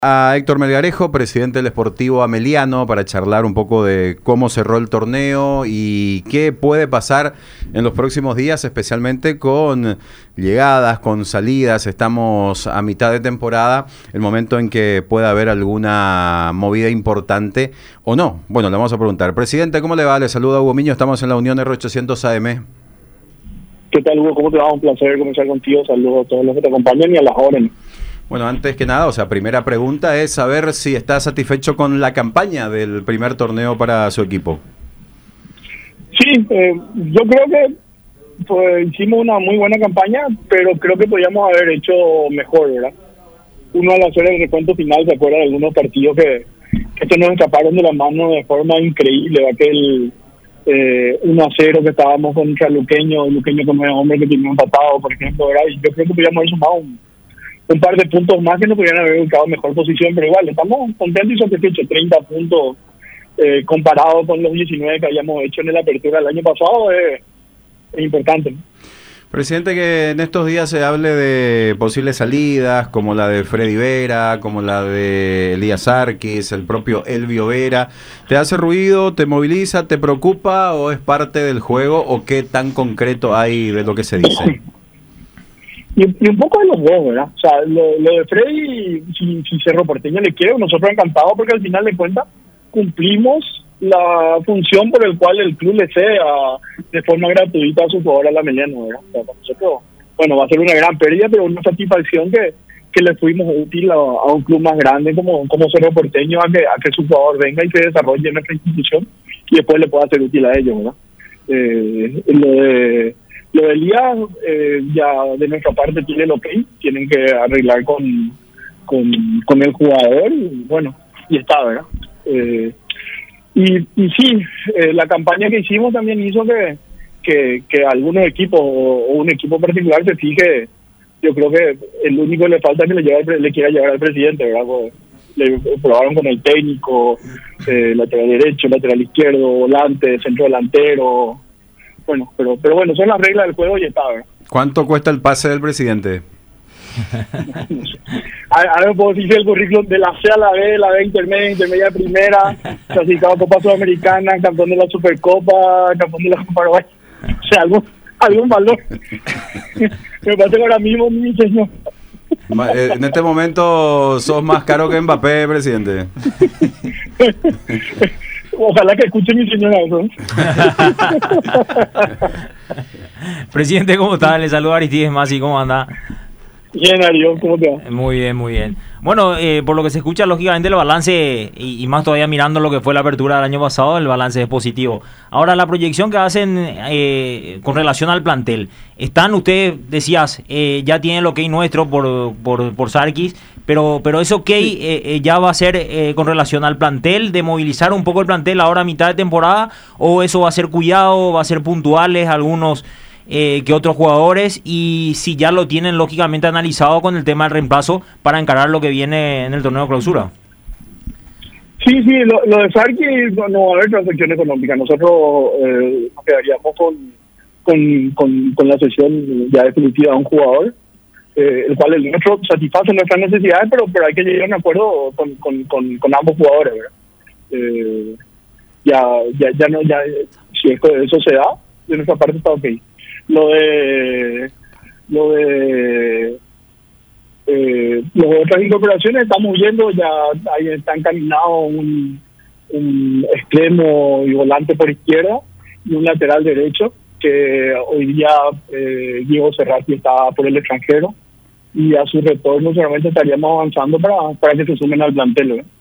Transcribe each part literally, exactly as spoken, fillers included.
A Héctor Melgarejo, presidente del Sportivo Ameliano, para charlar un poco de cómo cerró el torneo y qué puede pasar en los próximos días, especialmente con llegadas, con salidas. Estamos a mitad de temporada, el momento en que pueda haber alguna movida importante o no. Bueno, le vamos a preguntar. Presidente, ¿cómo le va? Le saluda Hugo Miño, estamos en la Unión R ochocientos A M. ¿Qué tal, Hugo? ¿Cómo te va? Un placer comenzar contigo. Saludos a todos los que te acompañan y a las órdenes. Bueno, antes que nada, o sea, primera pregunta es saber si está satisfecho con la campaña del primer torneo para su equipo. Sí, eh, yo creo que pues, hicimos una muy buena campaña, pero creo que podíamos haber hecho mejor, ¿verdad? Uno al hacer el recuento final se acuerda de algunos partidos que, que se nos escaparon de la mano de forma increíble. Aquel eh, uno a cero que estábamos contra Luqueño, Luqueño como el hombre que tenía empatado, por ejemplo, ¿verdad? Y yo creo que podíamos haber sumado un un par de puntos más que nos podrían haber ubicado en mejor posición, pero igual, estamos contentos y satisfechos. treinta puntos eh, comparado con los diecinueve que habíamos hecho en la apertura del año pasado es, es importante. Presidente, que en estos días se hable de posibles salidas, como la de Freddy Vera, como la de Elías Sarkis, el propio Elvio Vera. ¿Te hace ruido, te moviliza, te preocupa o es parte del juego o qué tan concreto hay de lo que se dice? Y, y un poco de los dos, ¿verdad? O sea, lo, lo de Freddy, si, si Cerro Porteño le quiere, nosotros encantados porque al final de cuentas cumplimos la función por el cual el club le cede a, de forma gratuita a su jugador a la Ameliano, ¿verdad? O sea, para nosotros, bueno, va a ser una gran pérdida, pero una satisfacción que, que le fuimos útil a, a un club más grande como, como Cerro Porteño a que, a que su jugador venga y se desarrolle en nuestra institución y después le pueda ser útil a ellos, ¿verdad? Eh, lo de Lo de Elías, eh, ya de nuestra parte tiene el ok, tienen que arreglar con, con, con el jugador, y bueno, y está, ¿verdad? Eh, y, y sí, eh, la campaña que hicimos también hizo que, que, que algunos equipos, o, o un equipo particular se fije. Yo creo que el único que le falta es que le, lleve, le quiera llevar al presidente, ¿verdad? Pues, le probaron con el técnico, eh, lateral derecho, lateral izquierdo, volante, centro delantero. Bueno, pero pero bueno, son las reglas del juego y está, ¿verdad? ¿Cuánto cuesta el pase del presidente? A ver, puedo decir el currículum de la C a la B, la B intermedia, intermedia primera, clasificado a Copa Sudamericana, campeón de la Supercopa, campeón de la Copa Paraguay. O sea, algún, algún valor. Me parece que ahora mismo, mi señor. En este momento sos más caro que Mbappé, presidente. Ojalá que escuche mi señora eso. Presidente, ¿cómo está? Le saluda Aristides Masi, ¿cómo anda? Bien, Ariel, ¿cómo te va? Muy bien, muy bien. Bueno, eh, por lo que se escucha, lógicamente el balance, y, y más todavía mirando lo que fue la apertura del año pasado, el balance es positivo. Ahora, la proyección que hacen eh, con relación al plantel. Están, usted decías, eh, ya tiene el ok nuestro por, por, por Sarkis, pero, pero ese ok sí. eh, ya va a ser eh, con relación al plantel, de movilizar un poco el plantel ahora a mitad de temporada, o eso va a ser cuidado, va a ser puntuales algunos eh, que otros jugadores, y si ya lo tienen lógicamente analizado con el tema del reemplazo para encarar lo que viene en el torneo de clausura. Sí, sí, lo, lo de Sarkis no, no va a haber transacción económica. Nosotros eh, nos quedaríamos con, con, con, con la sesión ya definitiva de un jugador, eh, el cual el nuestro satisface nuestras necesidades, pero pero hay que llegar a un acuerdo con, con, con, con ambos jugadores, ¿verdad? Eh, ya, ya, ya no, ya, si eso se da, de nuestra parte está ok. Lo de lo de eh, las otras incorporaciones estamos viendo, ya ahí está encaminado un, un extremo y volante por izquierda y un lateral derecho, que hoy día eh, Diego Serrati está por el extranjero y a su retorno seguramente estaríamos avanzando para, para que se sumen al plantel, ¿eh?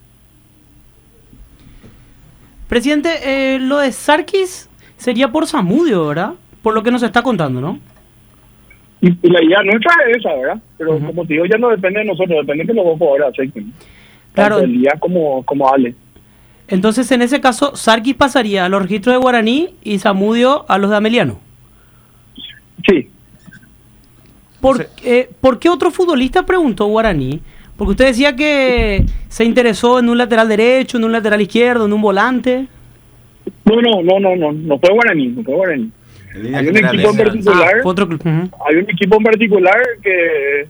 Presidente, eh, lo de Sarkis sería por Zamudio, ¿verdad? Por lo que nos está contando, ¿no? Y, y la idea nuestra es esa, ¿verdad? Pero uh-huh. como te digo, ya no depende de nosotros, depende de que los dos jugadores acepten. Claro. Tanto el día como, como Ale. Entonces, en ese caso, Sarkis pasaría a los registros de Guaraní y Zamudio a los de Ameliano. Sí. ¿Por, eh, ¿Por qué otro futbolista preguntó Guaraní? Porque usted decía que se interesó en un lateral derecho, en un lateral izquierdo, en un volante. No, no, no, no, no, no fue Guaraní, no fue Guaraní. Hay un equipo en particular, ah, otro, uh-huh. hay un equipo en particular que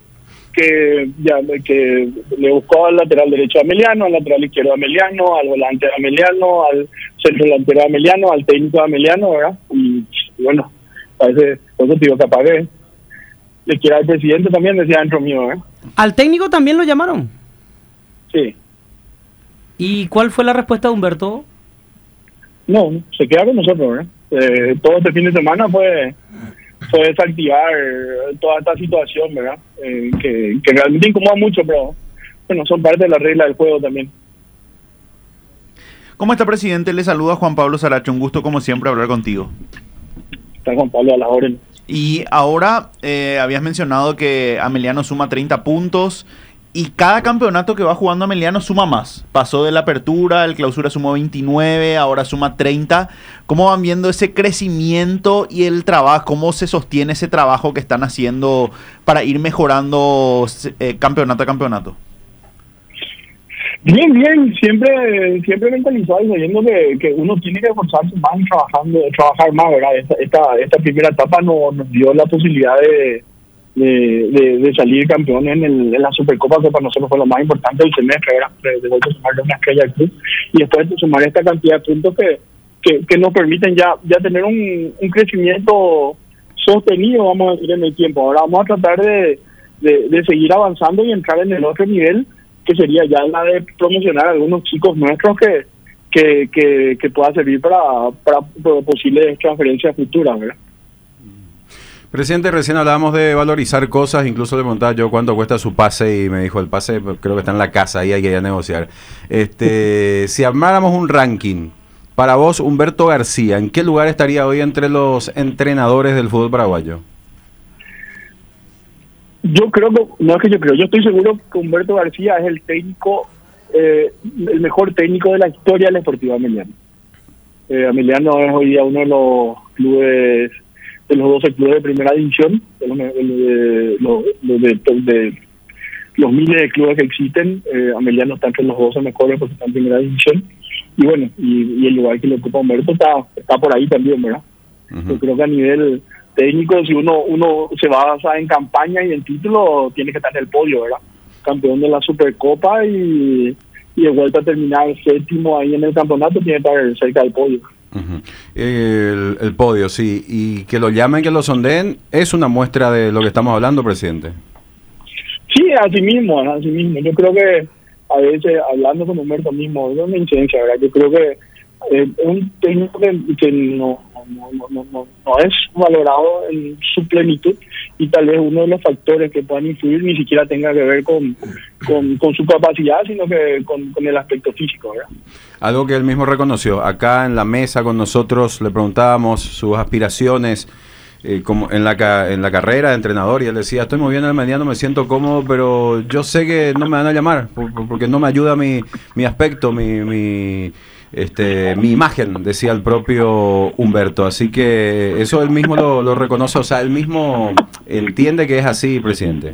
que ya que le buscó al lateral derecho a Ameliano, al lateral izquierdo a Ameliano, al volante a Ameliano, al centro delantero a Ameliano, al técnico a Ameliano, ¿verdad? Y bueno, parece, por eso te digo que apagué. Le quiera al presidente también, decía dentro mío, ¿eh? ¿Al técnico también lo llamaron? Sí. ¿Y cuál fue la respuesta de Humberto? No, se queda con nosotros, ¿verdad? Eh, todo este fin de semana fue fue desactivar toda esta situación, ¿verdad? Eh, que, que realmente incomoda mucho, pero bueno, son parte de la regla del juego también. ¿Cómo está, presidente? Le saluda Juan Pablo Saracho, un gusto como siempre hablar contigo. Está Juan Pablo a la orden. Y ahora eh, habías mencionado que Ameliano suma treinta puntos y cada campeonato que va jugando Ameliano suma más. Pasó de la apertura, el clausura sumó veintinueve, ahora suma treinta. ¿Cómo van viendo ese crecimiento y el trabajo? ¿Cómo se sostiene ese trabajo que están haciendo para ir mejorando eh, campeonato a campeonato? Bien, bien, siempre siempre mentalizado y sabiendo que, que uno tiene que esforzarse más y trabajando, trabajar más, ¿verdad? Esta, esta, esta primera etapa nos, nos dio la posibilidad de, de, de, de salir campeón en, el, en la Supercopa, que para nosotros fue lo más importante del semestre, ¿verdad? De, de vuelta a sumarle una estrella al club y después de sumar esta cantidad de puntos que, que, que nos permiten ya, ya tener un, un crecimiento sostenido, vamos a decir, en el tiempo. Ahora vamos a tratar de, de, de seguir avanzando y entrar en el otro nivel, que sería ya la de promocionar a algunos chicos nuestros que que, que, que pueda servir para, para, para posibles transferencias futuras, ¿verdad? Presidente, recién hablábamos de valorizar cosas, incluso le preguntaba yo cuánto cuesta su pase y me dijo, el pase creo que está en la casa, ahí hay que ir a negociar. Este, si armáramos un ranking, para vos, Humberto García, ¿en qué lugar estaría hoy entre los entrenadores del fútbol paraguayo? Yo creo que, no es que yo creo, yo estoy seguro que Humberto García es el técnico, eh, el mejor técnico de la historia del Sportivo Ameliano. Eh, Ameliano es hoy día uno de los clubes, de los doce clubes de primera división, de los, de, de, de, de, de los miles de clubes que existen. eh, Ameliano está entre los doce mejores porque está en primera división. Y bueno, y, y el lugar que le ocupa Humberto está, está por ahí también, ¿verdad? Uh-huh. Yo creo que a nivel técnico, si uno uno se va a basar en campaña y en título, tiene que estar en el podio, ¿verdad? Campeón de la Supercopa y, y de vuelta a terminar séptimo ahí en el campeonato, tiene que estar cerca del podio. Uh-huh. el, el podio, sí. Y que lo llamen, que lo sondeen, es una muestra de lo que estamos hablando, presidente. Sí, así mismo, así mismo. Yo creo que a veces, hablando con Humberto mismo, es una incidencia, ¿verdad? Yo creo que eh, es un técnico que, que no No, no, no, no, no es valorado en su plenitud y tal vez uno de los factores que puedan influir ni siquiera tenga que ver con, con, con su capacidad, sino que con, con el aspecto físico, ¿verdad? Algo que él mismo reconoció. Acá en la mesa con nosotros le preguntábamos sus aspiraciones eh, como en la ca- en la carrera de entrenador y él decía, estoy muy bien en el mediano, me siento cómodo, pero yo sé que no me van a llamar por, por, porque no me ayuda mi, mi aspecto, mi... mi Este, mi imagen, decía el propio Humberto, así que eso él mismo lo, lo reconoce, o sea, él mismo entiende que es así, presidente.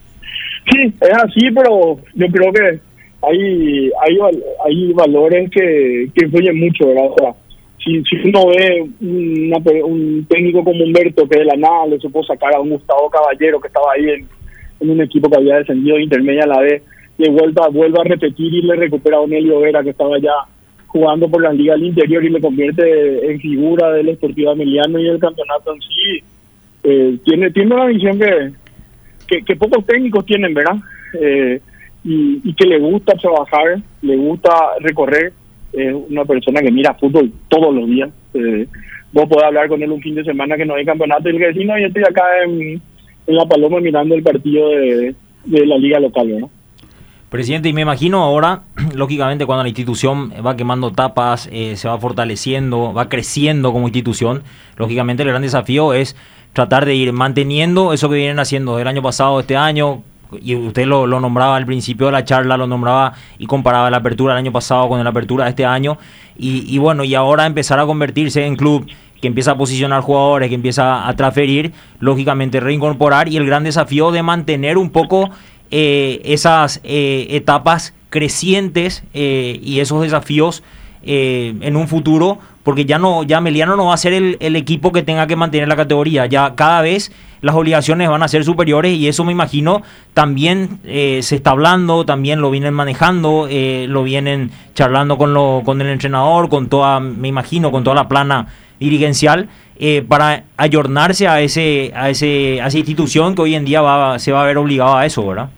Sí, es así, pero yo creo que hay hay, hay valores que, que influyen mucho, ¿verdad? O sea, si, si uno ve una, un técnico como Humberto que de la nada le supo sacar a un Gustavo Caballero que estaba ahí en, en un equipo que había descendido de intermedia a la B, y vuelva, vuelva a repetir y le recupera a Onelio Vera que estaba ya jugando por las ligas del interior y le convierte en figura del Sportivo Ameliano y el campeonato en sí, eh, tiene tiene una visión que, que, que pocos técnicos tienen, ¿verdad? Eh, y, y que le gusta trabajar, le gusta recorrer, es eh, una persona que mira fútbol todos los días. Eh, vos podés hablar con él un fin de semana que no hay campeonato y el que decís, no, yo estoy acá en, en La Paloma mirando el partido de, de la liga local, ¿verdad? Presidente, y me imagino ahora, lógicamente, cuando la institución va quemando tapas, eh, se va fortaleciendo, va creciendo como institución, lógicamente el gran desafío es tratar de ir manteniendo eso que vienen haciendo del año pasado, este año, y usted lo, lo nombraba al principio de la charla, lo nombraba y comparaba la apertura del año pasado con la apertura de este año, y, y bueno, y ahora empezar a convertirse en club que empieza a posicionar jugadores, que empieza a transferir, lógicamente reincorporar, y el gran desafío de mantener un poco Eh, esas eh, etapas crecientes eh, y esos desafíos eh, en un futuro porque ya no, ya Ameliano no va a ser el, el equipo que tenga que mantener la categoría, ya cada vez las obligaciones van a ser superiores y eso me imagino también eh, se está hablando, también lo vienen manejando, eh, lo vienen charlando con, lo, con el entrenador, con toda, me imagino, con toda la plana dirigencial, eh, para ayornarse a ese, a ese, a esa institución que hoy en día va, se va a ver obligado a eso, ¿verdad?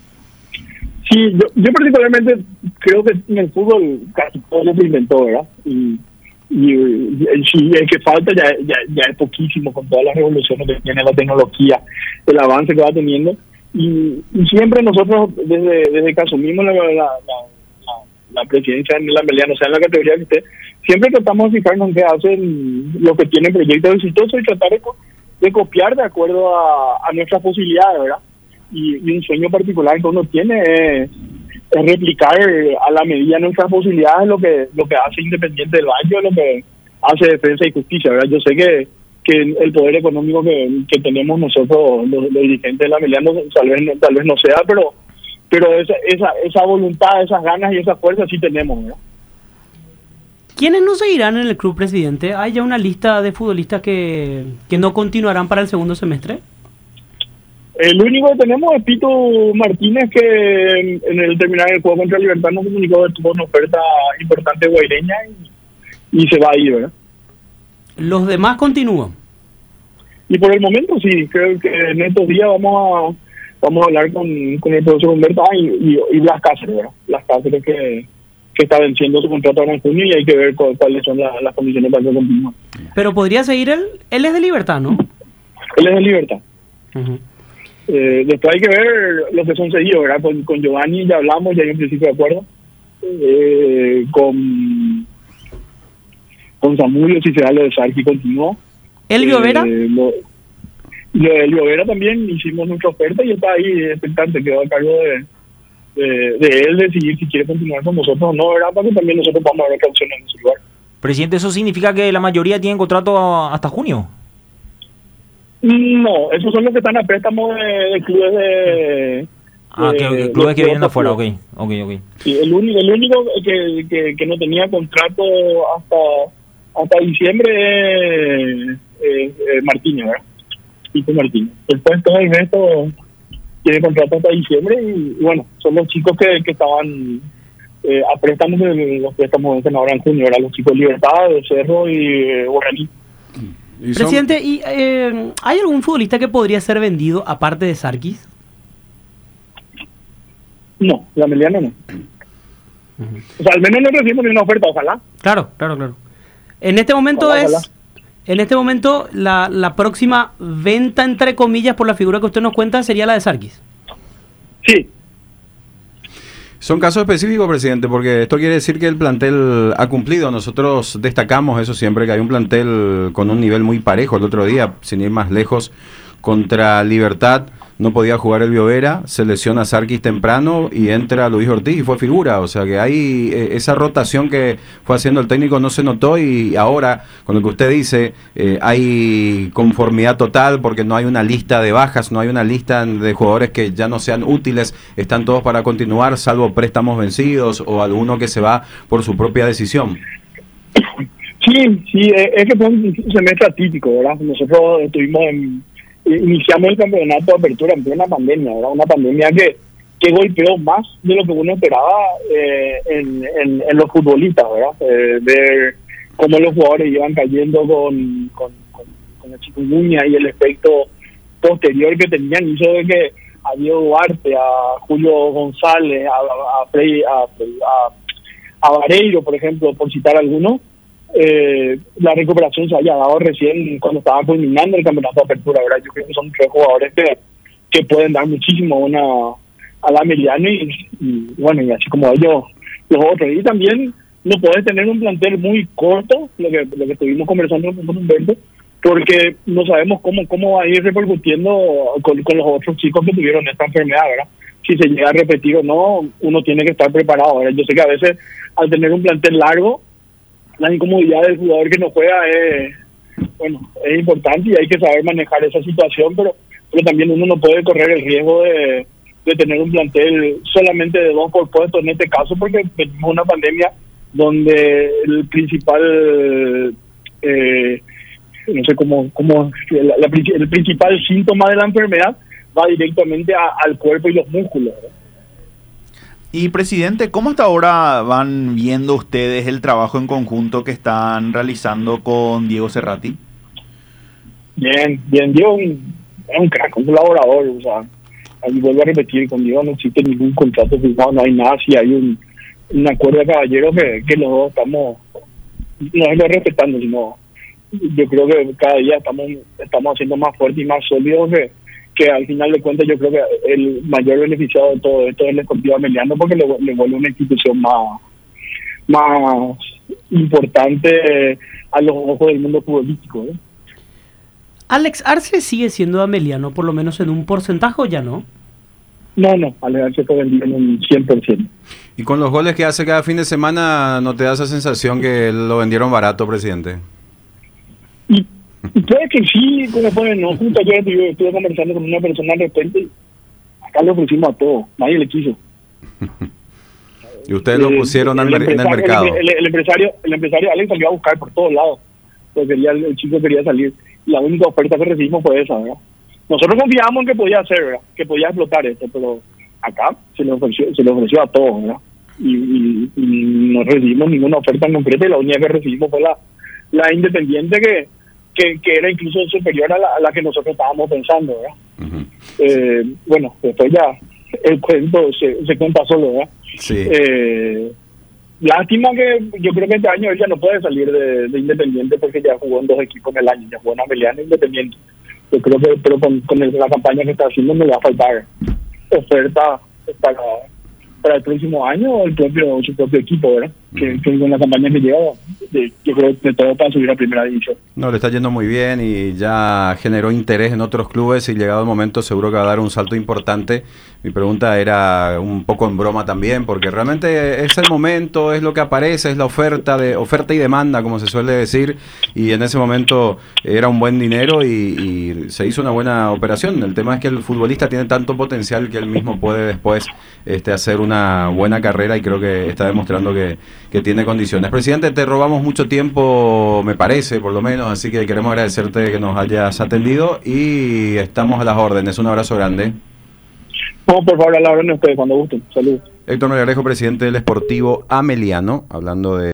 Sí, yo, yo particularmente creo que en el fútbol casi todo se inventó, ¿verdad? Y, y, y si el que falta ya, ya, ya es poquísimo con todas las revoluciones que tiene la tecnología, el avance que va teniendo. Y, y siempre nosotros, desde, desde que asumimos la, la, la, la, la presidencia en el Ameliano, o sea, en la categoría que esté, siempre tratamos de fijarnos en qué hacen los que tienen proyectos exitosos y tratar de, de copiar de acuerdo a, a nuestras posibilidades, ¿verdad? Y, y un sueño particular que uno tiene es, es replicar a la medida de nuestras posibilidades lo que lo que hace Independiente del Valle, lo que hace Defensa y Justicia, ¿verdad? Yo sé que, que el poder económico que, que tenemos nosotros, los, los dirigentes de la Ameliano, tal vez, no, tal vez no sea, pero pero esa, esa, esa voluntad, esas ganas y esa fuerza sí tenemos, ¿verdad? ¿Quiénes no seguirán en el club, presidente? ¿Hay ya una lista de futbolistas que, que no continuarán para el segundo semestre? El único que tenemos es Pito Martínez, que en el terminar el juego contra Libertad nos comunicó que tuvo una oferta importante guaireña y, y se va a ir, ¿verdad? ¿Los demás continúan? Y por el momento sí, creo que en estos días vamos a vamos a hablar con, con el profesor Humberto ah, y, y, y Blas Cáceres, ¿verdad? Blas Cáceres que, que está venciendo su contrato ahora en junio y hay que ver cu- cuáles son la, las condiciones para que continúe. Pero podría seguir él, él es de Libertad, ¿no? Él es de Libertad. Uh-huh. Eh, después hay que ver lo que son seguidos, ¿verdad? Con, con Giovanni ya hablamos, ya hay un principio de acuerdo. Eh, con con Samudio, si se da lo de Sarki, continuó. ¿Elvio Vera? Eh, lo, lo de Elvio Vera también hicimos nuestra oferta y está ahí expectante, quedó a cargo de, de, de él decidir si quiere continuar con nosotros o no, ¿verdad? Para que también nosotros vamos a ver otra opción en ese lugar. Presidente, ¿eso significa que la mayoría tienen contrato hasta junio? No, esos son los que están a préstamo de, de clubes de... Ah, de, que, que de, clubes que de vienen de afuera, ok, clubes. ok, ok. Sí, el único, el único que, que, que no tenía contrato hasta hasta diciembre es eh, eh, Martínez, ¿verdad? Tito Martínez. Después todo el resto tiene contrato hasta diciembre y, y bueno, son los chicos que, que estaban eh, a préstamos, de los préstamos de ahora en junio, ¿verdad? Los chicos de Libertad, de Cerro y eh, Guaraní. Y son- Presidente, ¿y, eh, ¿hay algún futbolista que podría ser vendido aparte de Sarkis? No, la Meliana no. Uh-huh. O sea, al menos no recibimos ni una oferta, ojalá. Claro, claro, claro. En este momento Ojalá, es... ojalá. En este momento, la, la próxima venta, entre comillas, por la figura que usted nos cuenta, sería la de Sarkis. Sí, Son casos específicos, presidente, porque esto quiere decir que el plantel ha cumplido. Nosotros destacamos eso siempre, que hay un plantel con un nivel muy parejo. El otro día, sin ir más lejos, contra Libertad, no podía jugar el Biovera, se lesiona Sarkis temprano y entra Luis Ortiz y fue figura. O sea que hay eh, esa rotación que fue haciendo el técnico no se notó y ahora, con lo que usted dice, eh, hay conformidad total porque no hay una lista de bajas, no hay una lista de jugadores que ya no sean útiles, están todos para continuar, salvo préstamos vencidos o alguno que se va por su propia decisión. sí, sí, eh, es que fue un semestre atípico, ¿verdad? Nosotros estuvimos en... Iniciamos el campeonato de apertura en plena pandemia, ¿verdad? Una pandemia que, que golpeó más de lo que uno esperaba eh, en, en, en los futbolistas, ¿verdad? Eh, ver cómo los jugadores iban cayendo con, con, con, con la chikungunya y el efecto posterior que tenían hizo de que a Diego Duarte, a Julio González, a, a, Frey, a, a, a Vareiro, por ejemplo, por citar algunos, Eh, la recuperación se haya dado recién cuando estaba culminando el campeonato de apertura, ¿verdad? Yo creo que son tres jugadores que, que pueden dar muchísimo una, a la Ameliano y, y bueno, y así como ellos los otros. Y también no puedes tener un plantel muy corto, lo que, lo que estuvimos conversando con Humberto, porque no sabemos cómo cómo va a ir repercutiendo con, con los otros chicos que tuvieron esta enfermedad, ¿verdad? Si se llega a repetir o no, uno tiene que estar preparado, ¿verdad? Yo sé que a veces al tener un plantel largo, la incomodidad del jugador que no juega es, bueno, es importante y hay que saber manejar esa situación, pero, pero también uno no puede correr el riesgo de, de tener un plantel solamente de dos por puesto en este caso, porque tenemos una pandemia donde el principal, eh, no sé cómo, cómo la, la, el principal síntoma de la enfermedad va directamente a, al cuerpo y los músculos, ¿verdad? Y presidente, ¿cómo hasta ahora van viendo ustedes el trabajo en conjunto que están realizando con Diego Cerrati? Bien, bien, Diego es un, es un crack, un colaborador, o sea, ahí vuelvo a repetir, con Diego no existe ningún contrato firmado, no hay nada, si hay un, un acuerdo de caballeros que, que los dos estamos, no es lo respetando, sino yo creo que cada día estamos estamos haciendo más fuertes y más sólidos que, que al final de cuentas yo creo que el mayor beneficiado de todo esto es el Sportivo Ameliano, porque le, le vuelve una institución más, más importante a los ojos del mundo futbolístico, ¿eh? Alex Arce sigue siendo Ameliano, por lo menos en un porcentaje, ¿o ya no? No, no, Alex Arce fue vendido en un cien por ciento. Y con los goles que hace cada fin de semana, ¿no te da esa sensación que lo vendieron barato, presidente? Y, y puede que sí, como ponen, no, justo ayer estuve, estuve conversando con una persona de repente y acá lo ofrecimos a todos, nadie le quiso. Y ustedes lo pusieron el, al, en el mercado. El, el, el empresario, el empresario Alex salió a buscar por todos lados, porque quería, el chico quería salir. La única oferta que recibimos fue esa, ¿verdad? Nosotros confiábamos en que podía hacer, ¿verdad? Que podía explotar esto, pero acá se le ofreció, se le ofreció a todos, ¿verdad? Y, y, y no recibimos ninguna oferta en concreto, y la única que recibimos fue la, la Independiente, que, que, que era incluso superior a la, a la que nosotros estábamos pensando, ¿verdad? Uh-huh. eh, bueno, después ya el cuento se, se cuenta solo, ¿verdad? Sí. Eh, Lástima que yo creo que este año él ya no puede salir de, de Independiente, porque ya jugó en dos equipos en el año, ya jugó en Ameliano e Independiente. Yo creo que pero con, con el, la campaña que está haciendo me va a faltar oferta para, para el próximo año o el propio, su propio equipo, ¿verdad? Mm. Que, que con la campaña que lleva, de, yo creo que todo para subir a primera división. No, le está yendo muy bien y ya generó interés en otros clubes, y llegado el momento seguro que va a dar un salto importante. Mi pregunta era un poco en broma también, porque realmente es el momento, es lo que aparece, es la oferta de oferta y demanda, como se suele decir, y en ese momento era un buen dinero y, y se hizo una buena operación. El tema es que el futbolista tiene tanto potencial que él mismo puede después este, hacer una buena carrera, y creo que está demostrando que, que tiene condiciones. Presidente, te robamos mucho tiempo, me parece, por lo menos, así que queremos agradecerte que nos hayas atendido y estamos a las órdenes. Un abrazo grande. No, por favor, a la orden de ustedes, cuando gusten. Saludos. Héctor Melgarejo, presidente del Sportivo Ameliano, hablando de